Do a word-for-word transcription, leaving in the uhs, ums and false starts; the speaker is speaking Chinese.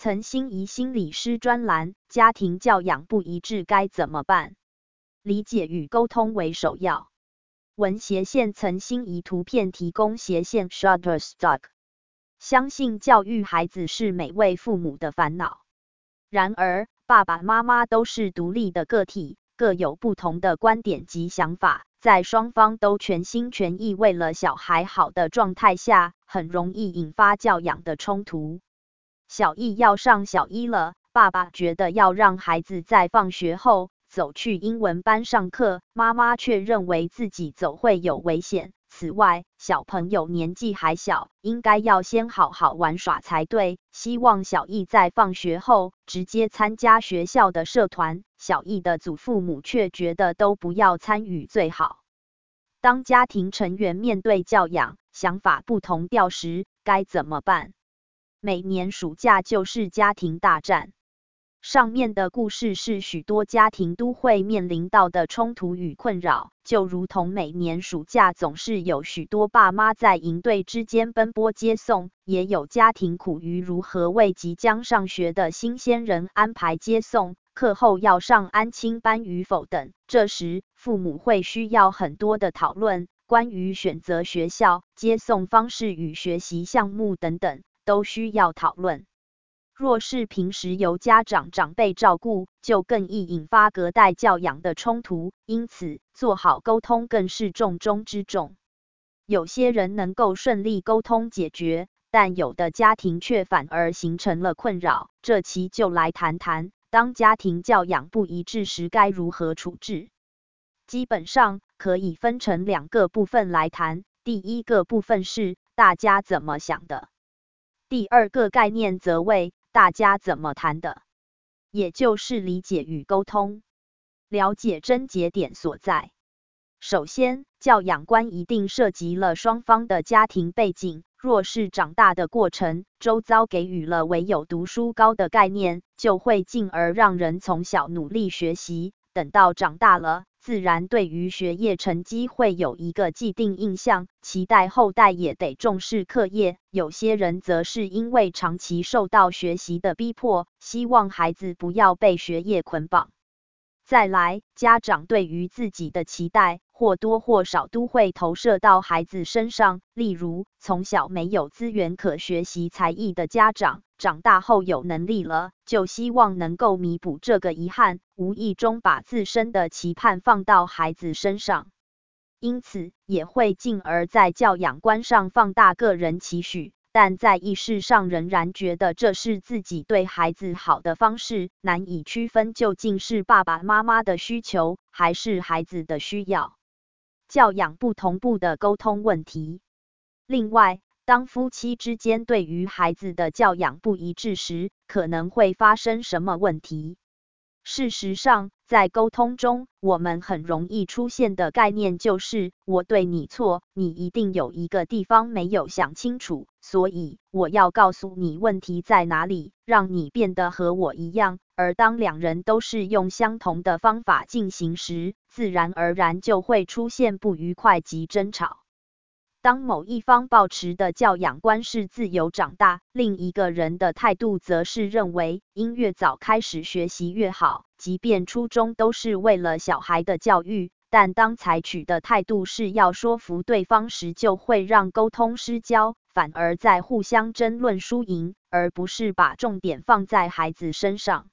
岑心怡心理师专栏：家庭教养不一致该怎么办？理解与沟通为首要。文斜线岑心怡图片提供斜线 Shutterstock。相信教育孩子是每位父母的烦恼。然而，爸爸妈妈都是独立的个体，各有不同的观点及想法，在双方都全心全意为了小孩好的状态下，很容易引发教养的冲突。小艺要上小一了，爸爸觉得要让孩子在放学后走去英文班上课，妈妈却认为自己走会有危险。此外，小朋友年纪还小，应该要先好好玩耍才对。希望小艺在放学后直接参加学校的社团，小艺的祖父母却觉得都不要参与最好。当家庭成员面对教养想法不同调时，该怎么办？每年暑假就是家庭大战。上面的故事是许多家庭都会面临到的冲突与困扰，就如同每年暑假总是有许多爸妈在营队之间奔波接送，也有家庭苦于如何为即将上学的新鲜人安排接送，课后要上安亲班与否等。这时，父母会需要很多的讨论，关于选择学校、接送方式与学习项目等等，都需要讨论。若是平时由家长长辈照顾，就更易引发隔代教养的冲突，因此做好沟通更是重中之重。有些人能够顺利沟通解决，但有的家庭却反而形成了困扰。这期就来谈谈，当家庭教养不一致时该如何处置。基本上可以分成两个部分来谈，第一个部分是大家怎么想的，第二个概念则为大家怎么谈的，也就是理解与沟通，了解症结点所在。首先，教养观一定涉及了双方的家庭背景，若是长大的过程，周遭给予了唯有读书高的概念，就会进而让人从小努力学习，等到长大了，自然对于学业成绩会有一个既定印象，期待后代也得重视课业。有些人则是因为长期受到学习的逼迫，希望孩子不要被学业捆绑。再来，家长对于自己的期待，或多或少都会投射到孩子身上，例如，从小没有资源可学习才艺的家长，长大后有能力了，就希望能够弥补这个遗憾，无意中把自身的期盼放到孩子身上，因此也会进而在教养观上放大个人期许，但在意识上仍然觉得这是自己对孩子好的方式，难以区分究竟是爸爸妈妈的需求，还是孩子的需要。教养不同步的沟通问题。另外，当夫妻之间对于孩子的教养不一致时，可能会发生什么问题？事实上，在沟通中，我们很容易出现的概念就是我对你错，你一定有一个地方没有想清楚，所以我要告诉你问题在哪里，让你变得和我一样。而当两人都是用相同的方法进行时，自然而然就会出现不愉快及争吵。当某一方抱持的教养观是自由长大，另一个人的态度则是认为应越早开始学习越好，即便初衷都是为了小孩的教育，但当采取的态度是要说服对方时，就会让沟通失焦，反而在互相争论输赢，而不是把重点放在孩子身上。